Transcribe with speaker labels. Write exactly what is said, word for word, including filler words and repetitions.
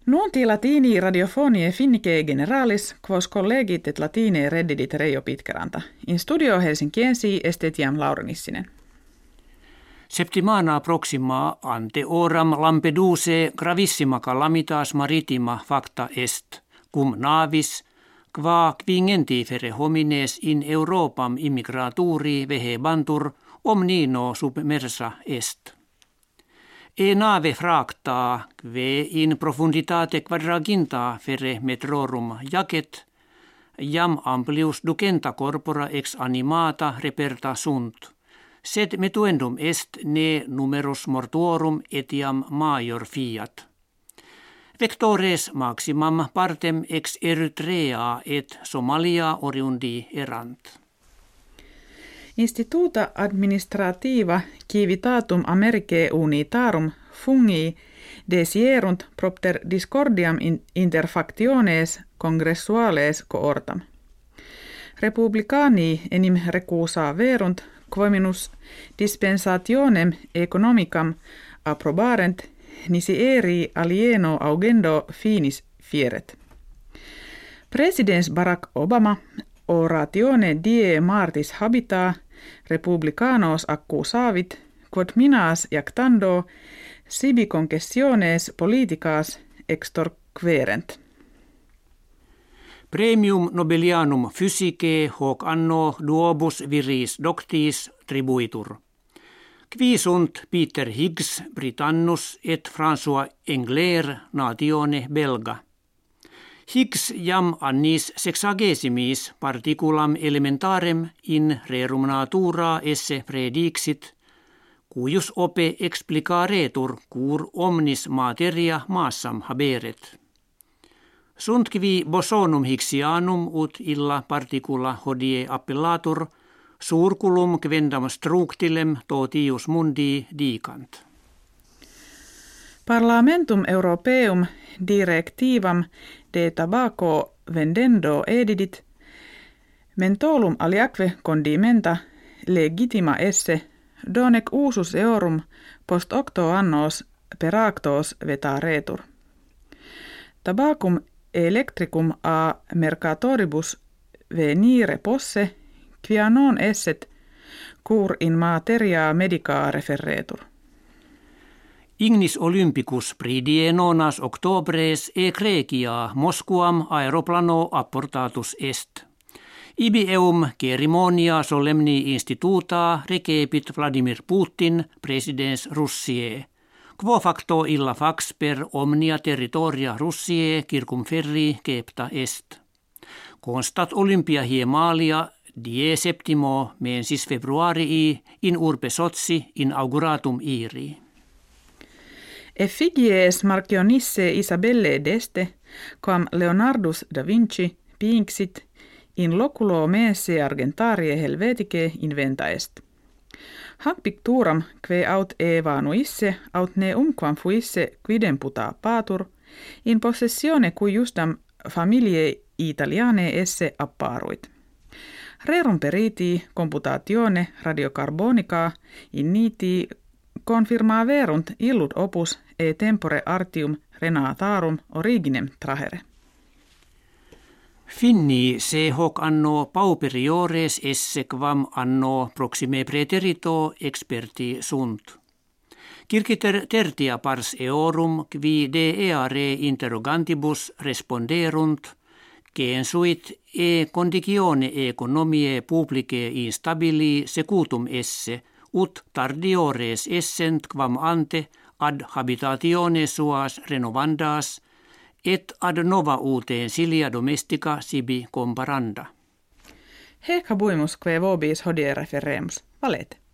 Speaker 1: Nuonti latini radiofonie finnike generalis, quos collegit et latine reddidit Reijo Pitkeranta. In studio Helsinkiensi estetiam Laurinissinen.
Speaker 2: Septimana proxima ante oram Lampeduse gravissima calamitas maritima facta est, cum navis, qua quingentifere homines in Europam immigraturi vehebantur omnino submersa est. E nave fracta, kve in profunditate quadraginta fere metrorum jacet, jam amplius ducenta corpora ex animata reperta sunt, sed metuendum est ne numerus mortuorum etiam major fiat. Vectores maximam partem ex Eritrea et Somalia oriundi erant.
Speaker 1: Instituta administrativa civitatum Americae unitarum fungi desierunt propter discordiam interfactiones congressuales coortam. Republicani enim recusa verunt quominus dispensationem economicam approbarent nisi eri alieno augendo finis fieret. Presidens Barack Obama oratione die martis habita republicanos accusavit quod minas jactando sibi concessiones politicas extorquerent.
Speaker 2: Premium Nobelianum physicae hoc anno duobus viris doctis tribuitur. Qui sunt Peter Higgs Britannus et François Engler natione belga. Higgs jam annis sexagesimis particulam elementarem in rerum natura esse predixit, cuius ope explicaretur cur omnis materia massam haberet. Sunt quivi bosonum Higgsianum ut illa particula hodie appellatur, surculum quendam structilem totius mundi dicant.
Speaker 1: Parlamentum Europeum directivam de tabaco vendendo edidit, mentolum aliaque condimenta legitima esse, donec usus eorum post octo annos per actos vetaretur. Tabacum electricum a mercatoribus venire posse, quia non esset cur in materia medica referretur.
Speaker 2: Ignis Olympicus pridie nonas octobres egregia Mosquam aeroplano apportatus est. Ibi eum cerimonia solemni instituta recepit Vladimir Putin, presidens Russiae. Quo facto illa fax per omnia territoria Russiae circumferri cepta est. Constat Olympia hiemalia die septimo mensis februarii in urbe Sochi inauguratum iri.
Speaker 1: Effigies Marchionisse Isabelle d'Este, quam Leonardus da Vinci pinxit in loculo mense argentarie helveticae inventa est. Hanc picturam que aut evanuisse aut ne umquam fuisse quidem puta patur, in possessione cui justam familiae italianae esse apparuit. Rerum periti computatione radiocarbonica in niti confirmaverunt illud opus e tempore artium renatarum originem trahere.
Speaker 2: Finni se hoc anno pauperiores esse quam anno proxime praeterito experti sunt. Circiter tertia pars eorum qui de eare interrogantibus responderunt, censuit e condicione economiae publicae instabili secutum esse, ut tardiores essent quam ante ad habitatione suas renovandas, et ad nova utensilia domestica sibi comparanda.
Speaker 1: Hec habuimus quae vobis hodie referemus. Valete.